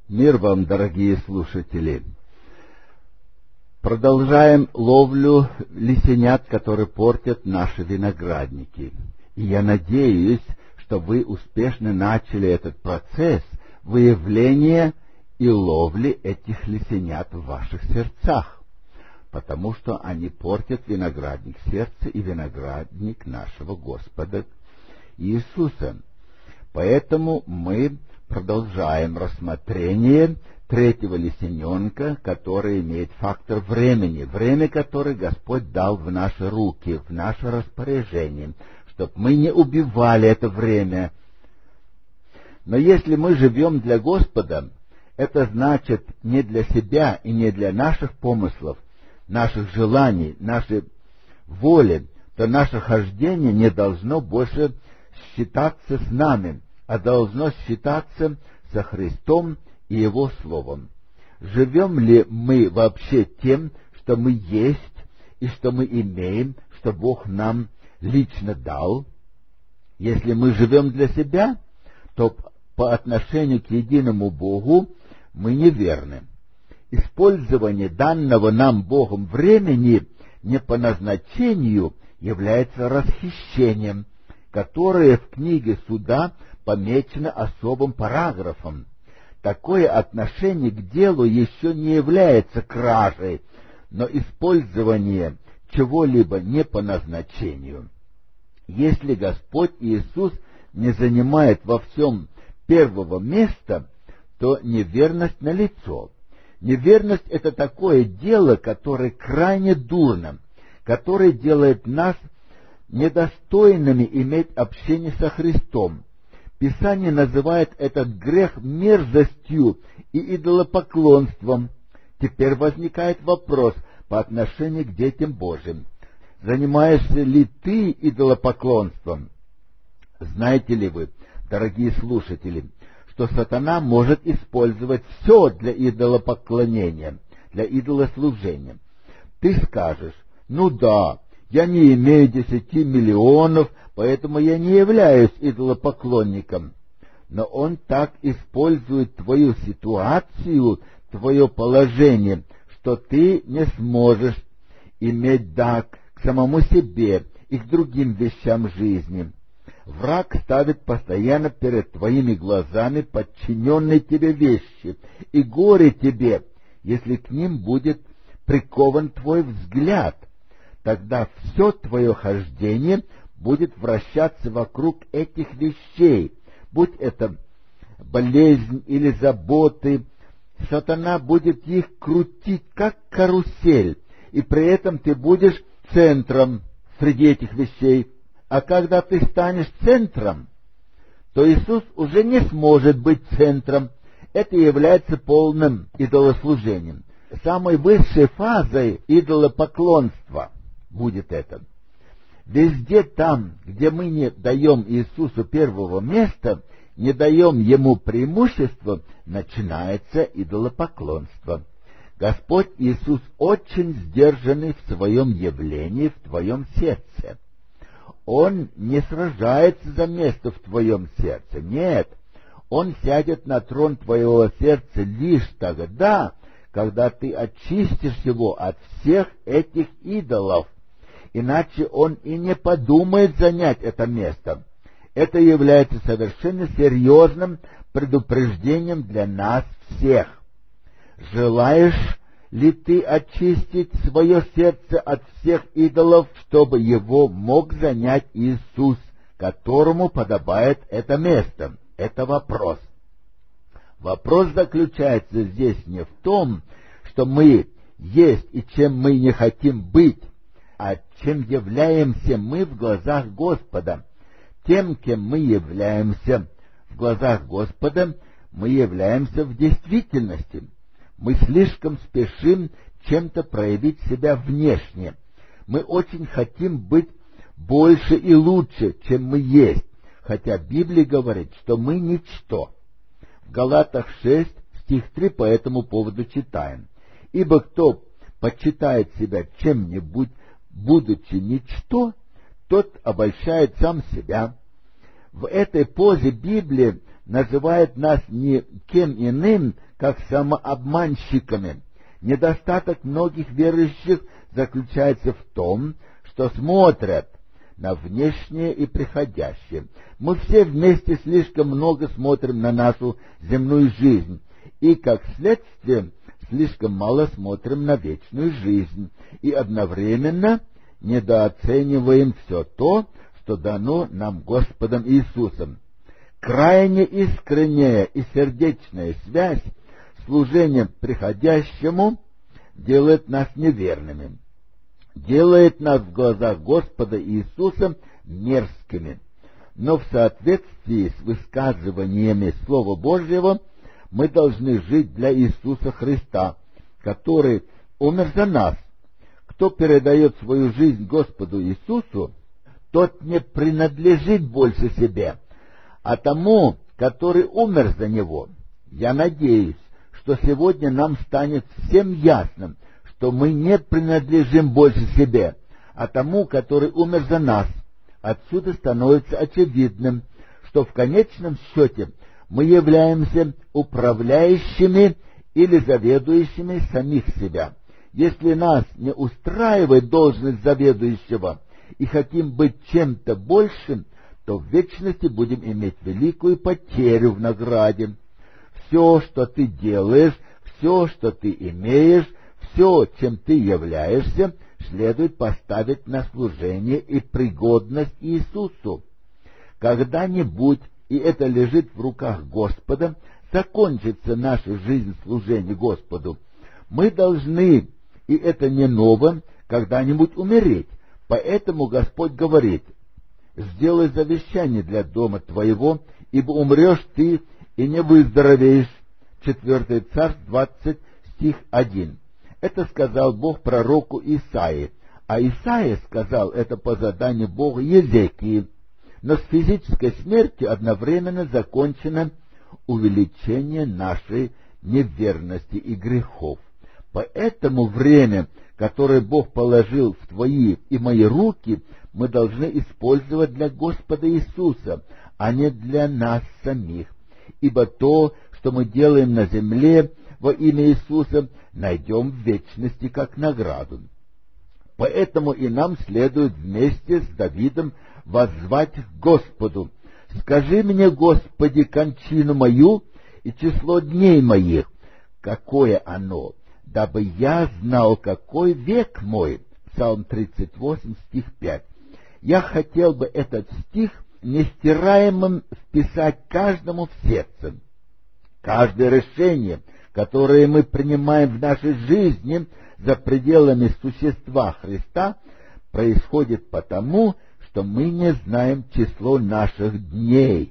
Мир вам, дорогие слушатели! Продолжаем ловлю лисенят, которые портят наши виноградники. И я надеюсь, что вы успешно начали этот процесс выявления и ловли этих лисенят в ваших сердцах, потому что они портят виноградник сердца и виноградник нашего Господа Иисуса. Поэтому мы продолжаем рассмотрение третьего лисененка, который имеет фактор времени, время, которое Господь дал в наши руки, в наше распоряжение, чтобы мы не убивали это время. Но если мы живем для Господа, это значит не для себя и не для наших помыслов, наших желаний, нашей воли, то наше хождение не должно больше считаться с нами, а должно считаться со Христом и Его Словом. Живем ли мы вообще тем, что мы есть и что мы имеем, что Бог нам лично дал? Если мы живем для себя, то по отношению к единому Богу мы неверны. Использование данного нам Богом времени не по назначению является расхищением, которое в книге Суда помечено особым параграфом. Такое отношение к делу еще не является кражей, но использование чего-либо не по назначению. Если Господь Иисус не занимает во всем первого места, то неверность налицо. Неверность — это такое дело, которое крайне дурно, которое делает нас недостойными иметь общение со Христом. Писание называет этот грех мерзостью и идолопоклонством. Теперь возникает вопрос по отношению к детям Божьим. Занимаешься ли ты идолопоклонством? Знаете ли вы, дорогие слушатели, что сатана может использовать все для идолопоклонения, для идолослужения? Ты скажешь: ну да, я не имею 10 миллионов, поэтому я не являюсь идолопоклонником. Но он так использует твою ситуацию, твое положение, что ты не сможешь иметь дар к самому себе и к другим вещам жизни. Враг ставит постоянно перед твоими глазами подчиненные тебе вещи, и горе тебе, если к ним будет прикован твой взгляд. Тогда все твое хождение будет вращаться вокруг этих вещей, будь это болезнь или заботы. Сатана будет их крутить, как карусель, и при этом ты будешь центром среди этих вещей. А когда ты станешь центром, то Иисус уже не сможет быть центром. Это является полным идолослужением. Самой высшей фазой идолопоклонства будет это. Везде там, где мы не даем Иисусу первого места, не даем Ему преимущества, начинается идолопоклонство. Господь Иисус очень сдержанный в своем явлении в твоем сердце. Он не сражается за место в твоем сердце. Нет, Он сядет на трон твоего сердца лишь тогда, когда ты очистишь его от всех этих идолов. Иначе Он и не подумает занять это место. Это является совершенно серьезным предупреждением для нас всех. Желаешь ли ты очистить свое сердце от всех идолов, чтобы его мог занять Иисус, которому подобает это место? Это вопрос. Вопрос заключается здесь не в том, что мы есть и чем мы не хотим быть, а чем являемся мы в глазах Господа. Тем, кем мы являемся в глазах Господа, мы являемся в действительности. Мы слишком спешим чем-то проявить себя внешне. Мы очень хотим быть больше и лучше, чем мы есть, хотя Библия говорит, что мы ничто. В Галатах 6, стих 3 по этому поводу читаем: «Ибо кто почитает себя чем-нибудь, будучи ничто, тот обольщает сам себя». В этой позе Библия называет нас никем иным, как самообманщиками. Недостаток многих верующих заключается в том, что смотрят на внешнее и приходящее. Мы все вместе слишком много смотрим на нашу земную жизнь, и, как следствие, слишком мало смотрим на вечную жизнь, и одновременно недооцениваем все то, что дано нам Господом Иисусом. Крайне искренняя и сердечная связь, служение приходящему, делает нас неверными, делает нас в глазах Господа Иисуса мерзкими. Но в соответствии с высказываниями Слова Божьего мы должны жить для Иисуса Христа, который умер за нас. Кто передает свою жизнь Господу Иисусу, тот не принадлежит больше себе, а тому, который умер за него. Я надеюсь, что сегодня нам станет всем ясным, что мы не принадлежим больше себе, а тому, который умер за нас. Отсюда становится очевидным, что в конечном счете мы являемся управляющими или заведующими самих себя. Если нас не устраивает должность заведующего и хотим быть чем-то большим, то в вечности будем иметь великую потерю в награде. Все, что ты делаешь, все, что ты имеешь, все, чем ты являешься, следует поставить на служение и пригодность Иисусу. Когда-нибудь, и это лежит в руках Господа, закончится наша жизнь служения Господу. Мы должны, и это не ново, когда-нибудь умереть. Поэтому Господь говорит: «Сделай завещание для дома твоего, ибо умрешь ты и не выздоровеешь». 4 Царств 20, стих 1. Это сказал Бог пророку Исаии, а Исаия сказал это по заданию Бога Езекии. Но с физической смертью одновременно закончено увеличение нашей неверности и грехов. Поэтому время, которое Бог положил в твои и мои руки, мы должны использовать для Господа Иисуса, а не для нас самих. Ибо то, что мы делаем на земле во имя Иисуса, найдем в вечности как награду. Поэтому и нам следует вместе с Давидом воззвать к Господу: «Скажи мне, Господи, кончину мою и число дней моих, какое оно, дабы я знал, какой век мой». Псалм 38, стих 5. Я хотел бы этот стих нестираемым вписать каждому в сердце. Каждое решение, которое мы принимаем в нашей жизни за пределами существа Христа, происходит потому, что мы не знаем число наших дней.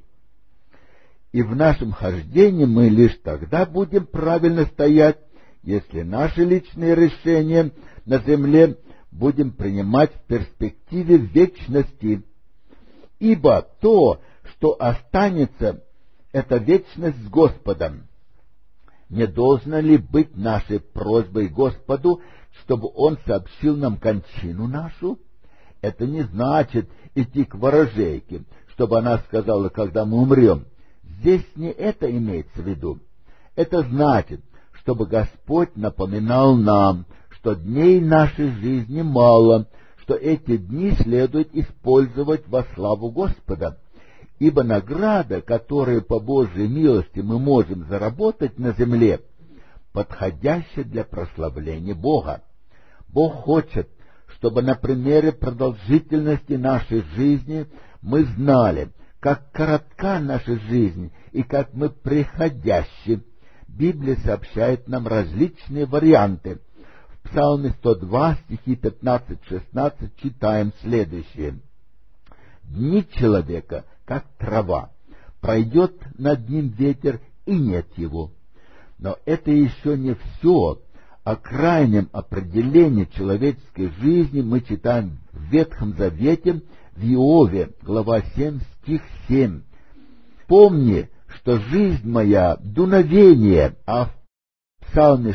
И в нашем хождении мы лишь тогда будем правильно стоять, если наши личные решения на земле будем принимать в перспективе вечности. Ибо то, что останется, это вечность с Господом. Не должно ли быть нашей просьбой Господу, чтобы Он сообщил нам кончину нашу? Это не значит идти к ворожейке, чтобы она сказала, когда мы умрем. Здесь не это имеется в виду. Это значит, чтобы Господь напоминал нам, что дней нашей жизни мало, что эти дни следует использовать во славу Господа. Ибо награда, которую по Божьей милости мы можем заработать на земле, подходящая для прославления Бога. Бог хочет, чтобы на примере продолжительности нашей жизни мы знали, как коротка наша жизнь и как мы приходящи. Библия сообщает нам различные варианты. В Псалме 102, стихи 15-16 читаем следующее: «Дни человека, как трава, пройдет над ним ветер, и нет его». Но это еще не все. О крайнем определении человеческой жизни мы читаем в Ветхом Завете, в Иове, глава 7, стих 7. «Помни, что жизнь моя — дуновение», а в Псалме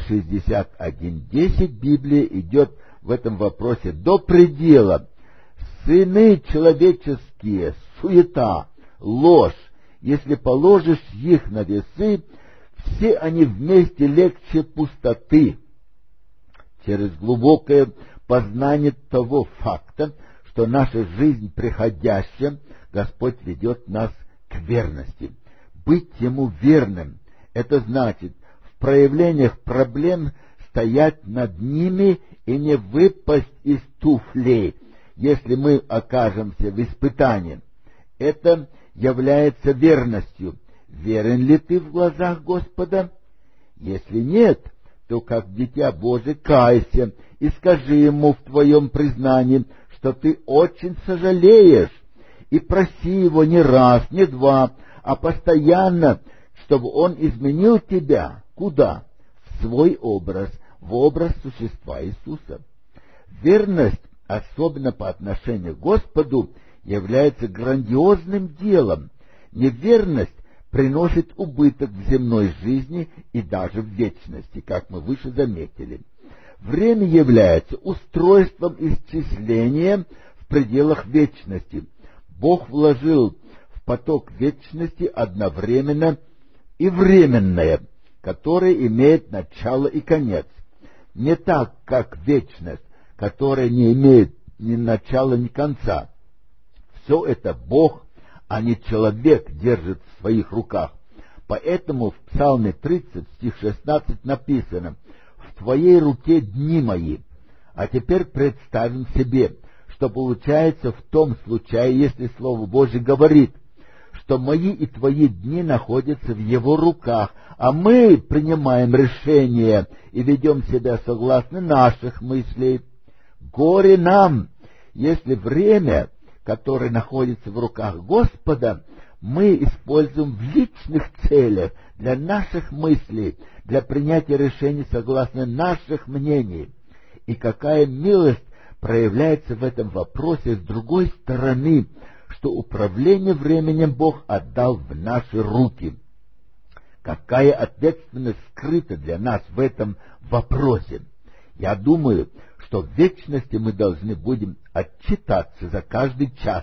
61:10 Библия идет в этом вопросе до предела. «Сыны человеческие — суета, ложь, если положишь их на весы, все они вместе легче пустоты. Через глубокое познание того факта, что наша жизнь приходящая, Господь ведет нас к верности. Быть Ему верным — это значит в проявлениях проблем стоять над ними и не выпасть из туфлей, если мы окажемся в испытании. Это является верностью. Верен ли ты в глазах Господа? Если нет, то как дитя Божие кайся и скажи Ему в твоем признании, что ты очень сожалеешь, и проси Его не раз, не два, а постоянно, чтобы Он изменил тебя. Куда? В свой образ, в образ существа Иисуса. Верность, особенно по отношению к Господу, является грандиозным делом. Неверность приносит убыток в земной жизни и даже в вечности, как мы выше заметили. Время является устройством исчисления в пределах вечности. Бог вложил в поток вечности одновременно и временное, которое имеет начало и конец. Не так, как вечность, которая не имеет ни начала, ни конца. Все это Бог, а не человек, держит в своих руках. Поэтому в Псалме 30, стих 16 написано: «В твоей руке дни мои». А теперь представим себе, что получается в том случае, если Слово Божье говорит, что мои и твои дни находятся в Его руках, а мы принимаем решения и ведем себя согласно наших мыслей. Горе нам, если время, которое находится в руках Господа, мы используем в личных целях, для наших мыслей, для принятия решений согласно наших мнений. И какая милость проявляется в этом вопросе с другой стороны, что управление временем Бог отдал в наши руки. Какая ответственность скрыта для нас в этом вопросе. Я думаю, что в вечности мы должны будем отчитаться за каждый час.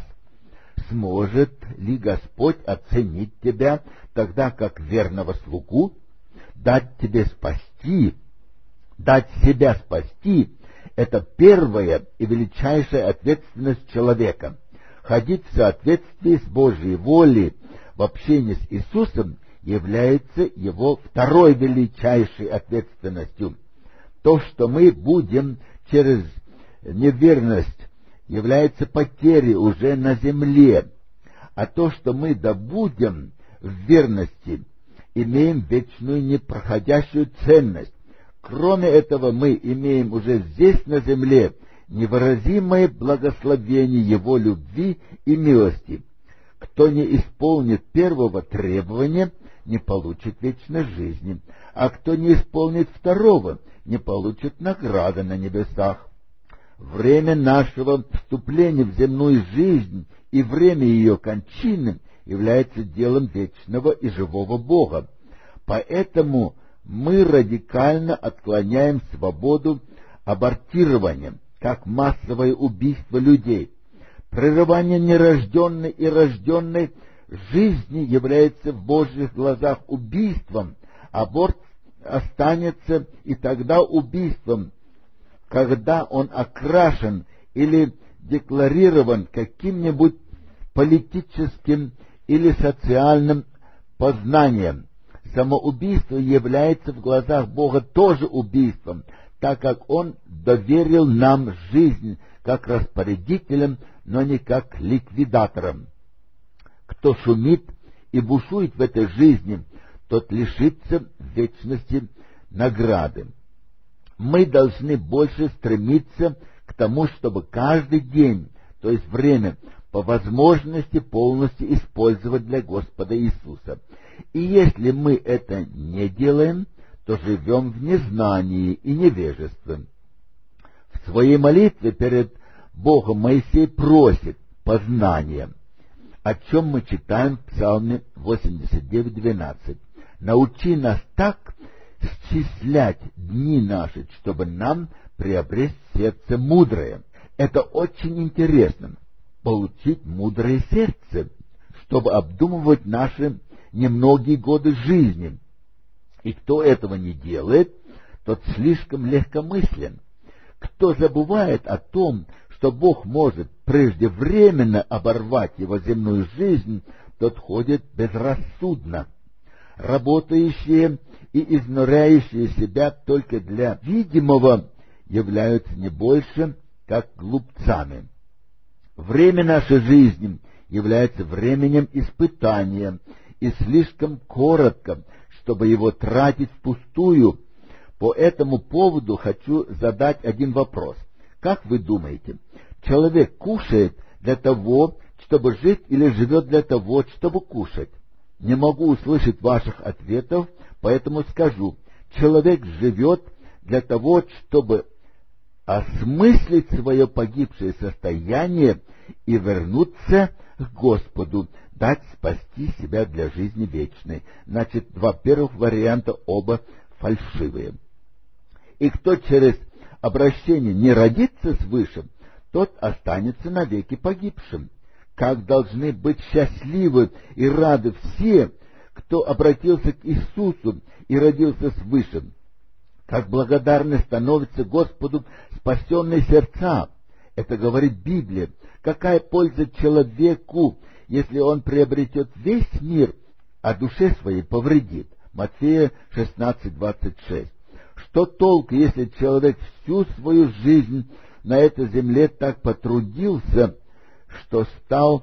Сможет ли Господь оценить тебя тогда как верного слугу, дать тебе спасти, дать себя спасти? Это первая и величайшая ответственность человека. Ходить в соответствии с Божьей волей в общении с Иисусом является его второй величайшей ответственностью. То, что мы будем через неверность, является потерей уже на земле, а то, что мы добудем в верности, имеем вечную непроходящую ценность. Кроме этого, мы имеем уже здесь на земле невыразимое благословение Его любви и милости. Кто не исполнит первого требования, не получит вечной жизни, а кто не исполнит второго, не получит награды на небесах. Время нашего вступления в земную жизнь и время ее кончины является делом вечного и живого Бога. Поэтому мы радикально отклоняем свободу абортирования, как массовое убийство людей. Прерывание нерожденной и рожденной жизни является в Божьих глазах убийством. Аборт останется и тогда убийством, когда он окрашен или декларирован каким-нибудь политическим или социальным познанием. Самоубийство является в глазах Бога тоже убийством, так как Он доверил нам жизнь как распорядителям, но не как ликвидаторам. Кто шумит и бушует в этой жизни, тот лишится в вечности награды. Мы должны больше стремиться к тому, чтобы каждый день, то есть время, по возможности полностью использовать для Господа Иисуса. И если мы это не делаем, то живем в незнании и невежестве. В своей молитве перед Богом Моисей просит познания, о чем мы читаем в Псалме 89:12. «Научи нас так счислять дни наши, чтобы нам приобрести сердце мудрое». Это очень интересно, получить мудрое сердце. чтобы обдумывать наши немногие годы жизни. И кто этого не делает, тот слишком легкомыслен. Кто забывает о том, что Бог может преждевременно оборвать его земную жизнь, тот ходит безрассудно. Работающие и изнуряющие себя только для видимого являются не больше, как глупцами. Время нашей жизни является временем испытания, и слишком коротко, чтобы его тратить впустую. По этому поводу хочу задать один вопрос. Как вы думаете, человек кушает для того, чтобы жить, или живет для того, чтобы кушать? Не могу услышать ваших ответов, поэтому скажу. Человек живет для того, чтобы осмыслить свое погибшее состояние и вернуться к Господу, дать спасти себя для жизни вечной. Значит, два первых варианта оба фальшивые. И кто через обращение не родится свыше, тот останется навеки погибшим. Как должны быть счастливы и рады все, кто обратился к Иисусу и родился свыше. Как благодарны становятся Господу спасенные сердца. Это говорит Библия. Какая польза человеку, если он приобретет весь мир, а душе своей повредит? Матфея 16:26. Что толк, если человек всю свою жизнь на этой земле так потрудился, что стал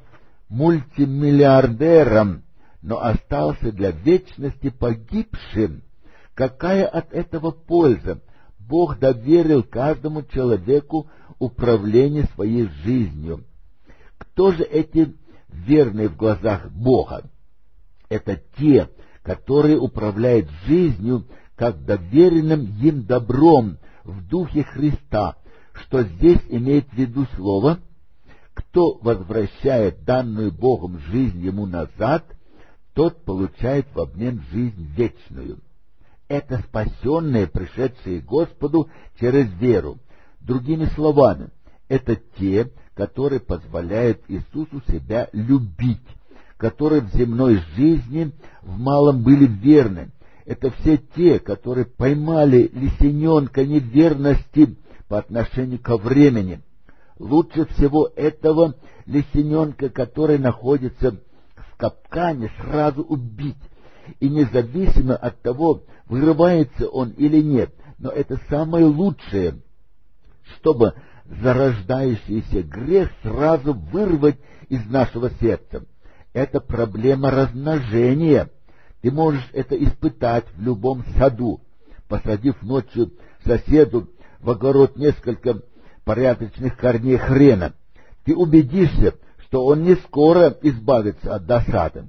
мультимиллиардером, но остался для вечности погибшим? Какая от этого польза? Бог доверил каждому человеку управление своей жизнью. Кто же эти верные в глазах Бога? Это те, которые управляют жизнью как доверенным им добром в Духе Христа. Что здесь имеет в виду слово? Кто возвращает данную Богом жизнь ему назад, тот получает в обмен жизнь вечную. Это спасенные, пришедшие к Господу через веру. Другими словами, это те, которые позволяют Иисусу себя любить, которые в земной жизни в малом были верны. Это все те, которые поймали лисененка неверности по отношению ко времени. Лучше всего этого лисененка, который находится в капкане, сразу убить, и независимо от того, вырывается он или нет. Но это самое лучшее, чтобы зарождающийся грех сразу вырвать из нашего сердца. Это проблема размножения. Ты можешь это испытать в любом саду, посадив ночью соседу в огород несколько порядочных корней хрена. Ты убедишься, что он не скоро избавится от досады.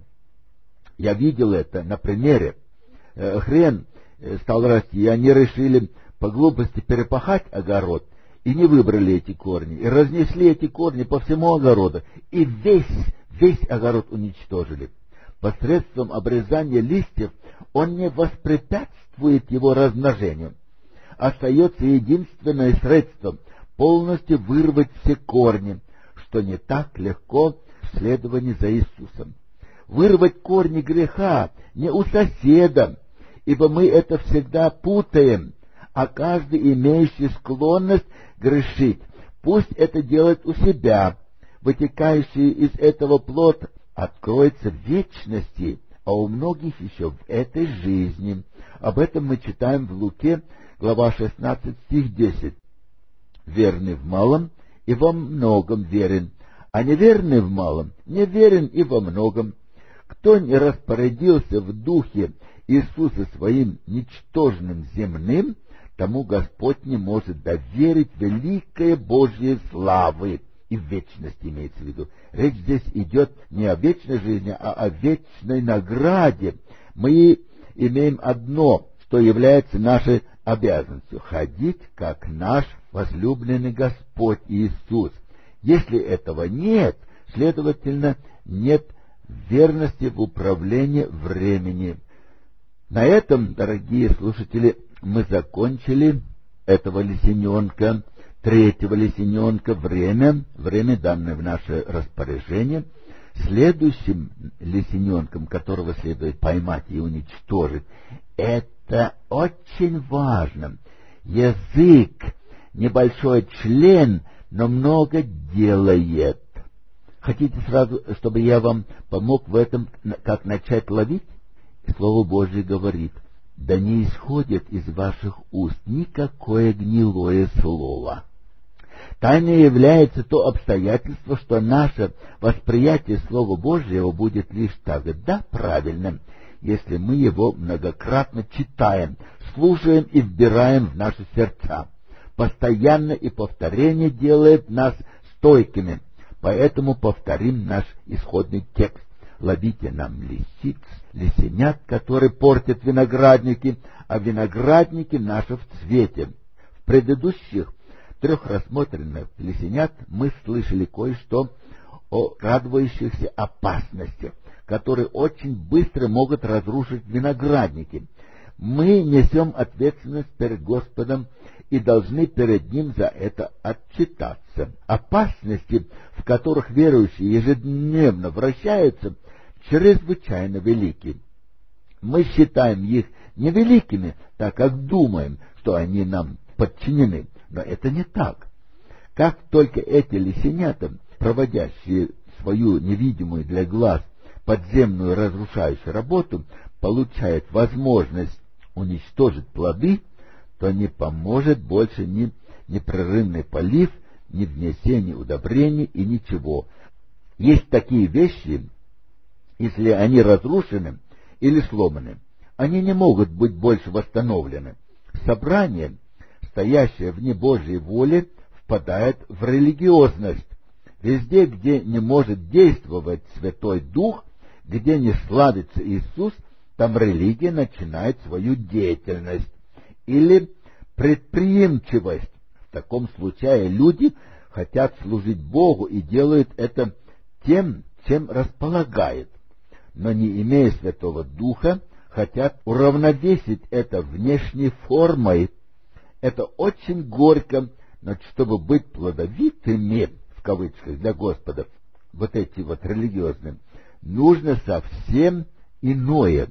Я видел это на примере. Хрен стал расти, и они решили по глупости перепахать огород, и не выбрали эти корни, и разнесли эти корни по всему огороду, и весь огород уничтожили. Посредством обрезания листьев он не воспрепятствует его размножению. Остается единственное средство — полностью вырвать все корни, что не так легко в следовании за Иисусом. Вырвать корни греха не у соседа, ибо мы это всегда путаем, а каждый, имеющий склонность грешить, пусть это делает у себя. Вытекающий из этого плод откроется в вечности, а у многих еще в этой жизни. Об этом мы читаем в Луке, глава 16, стих 10. «Верный в малом и во многом верен, а неверный в малом неверен и во многом. Кто не распорядился в духе Иисуса своим ничтожным земным, тому Господь не может доверить великое Божьей славы». И в вечности имеется в виду. Речь здесь идет не о вечной жизни, а о вечной награде. Мы имеем одно, что является нашей обязанностью — ходить, как наш возлюбленный Господь Иисус. Если этого нет, следовательно, нет верности в управлении времени. На этом, дорогие слушатели, мы закончили этого лисененка, третьего лисененка, время, данное в наше распоряжение. Следующим лисененком, которого следует поймать и уничтожить, это очень важно. Язык — небольшой член, но много делает. Хотите сразу, чтобы я вам помог в этом, как начать ловить? Слово Божье говорит: да не исходит из ваших уст никакое гнилое слово. Тайной является то обстоятельство, что наше восприятие Слова Божьего будет лишь тогда правильным, если мы его многократно читаем, слушаем и вбираем в наши сердца. Постоянно и повторение делает нас стойкими, поэтому повторим наш исходный текст. Ловите нам лисиц, лисенят, которые портят виноградники, а виноградники наши в цвете. В предыдущих 3 рассмотренных лисенят мы слышали кое-что о радующихся опасностях, которые очень быстро могут разрушить виноградники. Мы несем ответственность перед Господом и должны перед Ним за это отчитаться. Опасности, в которых верующие ежедневно вращаются, чрезвычайно велики. Мы считаем их невеликими, так как думаем, что они нам подчинены. Но это не так. Как только эти лисенята, проводящие свою невидимую для глаз подземную разрушающую работу, получают возможность уничтожить плоды, то не поможет больше ни непрерывный полив, ни внесение удобрений и ничего. Есть такие вещи, если они разрушены или сломаны, они не могут быть больше восстановлены. Собрание, стоящее вне Божьей воли, впадает в религиозность. Везде, где не может действовать Святой Дух, где не славится Иисус, там религия начинает свою деятельность или предприимчивость. В таком случае люди хотят служить Богу и делают это тем, чем располагают, но не имея Святого Духа, хотят уравновесить это внешней формой. Это очень горько, но чтобы быть плодовитыми, в кавычках, для Господа, вот эти вот религиозные, нужно совсем иное.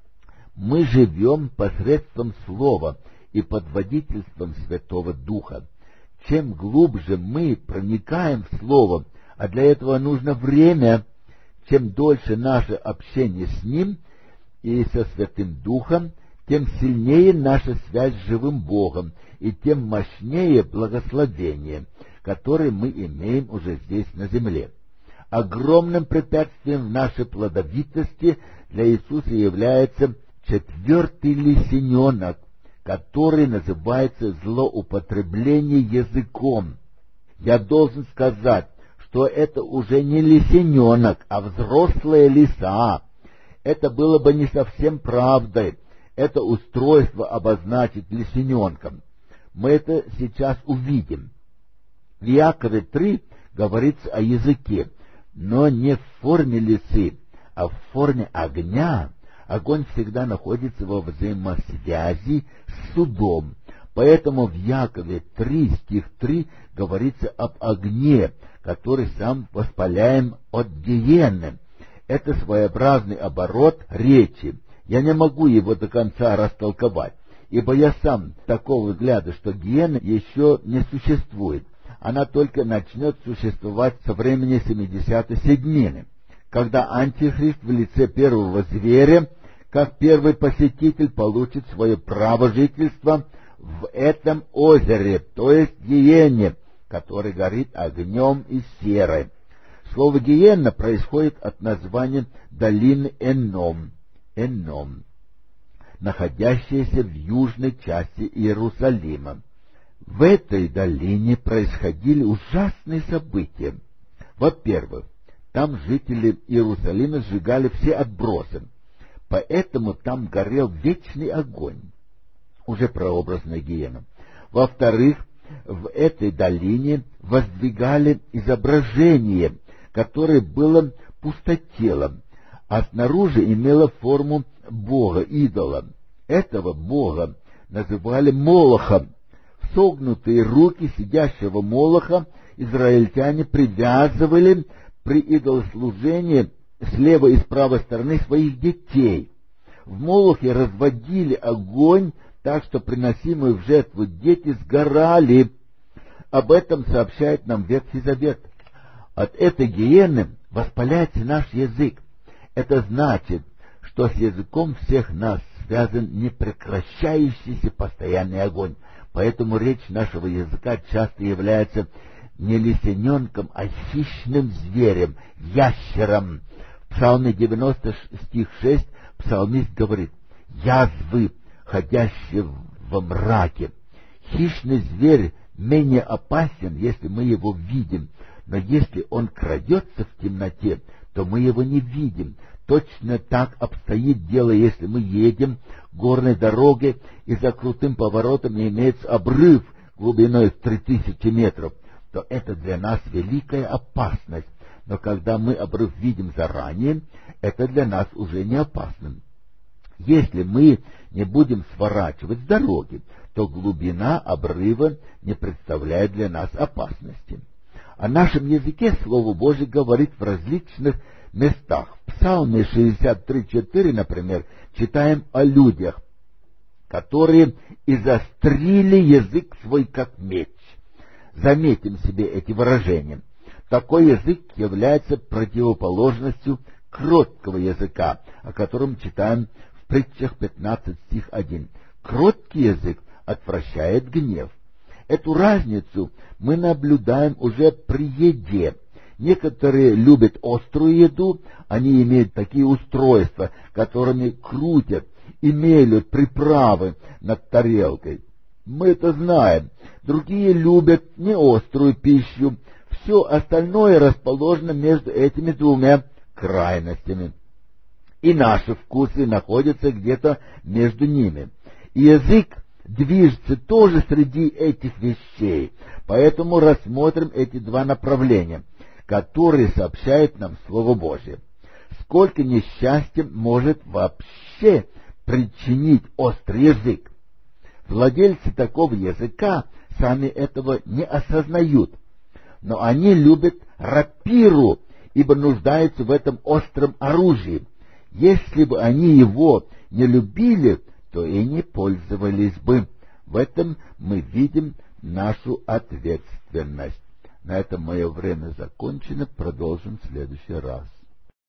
Мы живем посредством Слова и под водительством Святого Духа. Чем глубже мы проникаем в Слово, а для этого нужно время, чем дольше наше общение с Ним и со Святым Духом, тем сильнее наша связь с живым Богом, и тем мощнее благословение, которое мы имеем уже здесь на земле. Огромным препятствием в нашей плодовитости для Иисуса является 4-й лисененок, который называется злоупотребление языком. Я должен сказать, что это уже не лисененок, а взрослая лиса. Это было бы не совсем правдой. Это устройство обозначить лисененком. Мы это сейчас увидим. В Иакове 3 говорится о языке, но не в форме лисы, а в форме огня. Огонь всегда находится во взаимосвязи с судом. Поэтому в Иакове 3, стих 3, говорится об огне, который сам воспаляем от гиены. Это своеобразный оборот речи. Я не могу его до конца растолковать, ибо я сам такого взгляда, что гиена еще не существует. Она только начнет существовать со времени 70-й седмины, когда Антихрист в лице первого зверя, как первый посетитель, получит свое право жительства в этом озере, то есть гиене, который горит огнем и серой. Слово «гиена» происходит от названия долины Энном, находящейся в южной части Иерусалима. В этой долине происходили ужасные события. Во-первых, там жители Иерусалима сжигали все отбросы, поэтому там горел вечный огонь, уже прообразная гиена. Во-вторых, в этой долине воздвигали изображение, которое было пустотелом, а снаружи имело форму бога, идола. Этого бога называли Молохом. В согнутые руки сидящего Молоха израильтяне привязывали при идолослужении с левой и с правой стороны своих детей. В Молохе разводили огонь, так что приносимые в жертву дети сгорали. Об этом сообщает нам Ветхий Завет. От этой гиены воспаляется наш язык. Это значит, что с языком всех нас связан непрекращающийся постоянный огонь. Поэтому речь нашего языка часто является не лисененком, а хищным зверем, ящером. В Псалме 90, стих 6, псалмист говорит: «Язвы, ходящие во мраке». Хищный зверь менее опасен, если мы его видим, но если он крадется в темноте, то мы его не видим. Точно так обстоит дело, если мы едем горной дорогой, и за крутым поворотом имеется обрыв глубиной в 3000 метров, то это для нас великая опасность. Но когда мы обрыв видим заранее, это для нас уже не опасно. Если мы не будем сворачивать с дороги, то глубина обрыва не представляет для нас опасности. О нашем языке Слово Божие говорит в различных местах. В Псалме 63:4, например, читаем о людях, которые изострили язык свой как меч. Заметим себе эти выражения. Такой язык является противоположностью кроткого языка, о котором читаем в Притчах 15, стих 1. Кроткий язык отвращает гнев. Эту разницу мы наблюдаем уже при еде. Некоторые любят острую еду, они имеют такие устройства, которыми крутят и мелют приправы над тарелкой. Мы это знаем. Другие любят неострую пищу. Все остальное расположено между этими двумя крайностями. И наши вкусы находятся где-то между ними. И язык движется тоже среди этих вещей. Поэтому рассмотрим эти два направления, которые сообщают нам Слово Божие. Сколько несчастья может вообще причинить острый язык? Владельцы такого языка сами этого не осознают, но они любят рапиру, ибо нуждаются в этом остром оружии. Если бы они его не любили, то и не пользовались бы. В этом мы видим нашу ответственность. На этом мое время закончено. Продолжим в следующий раз.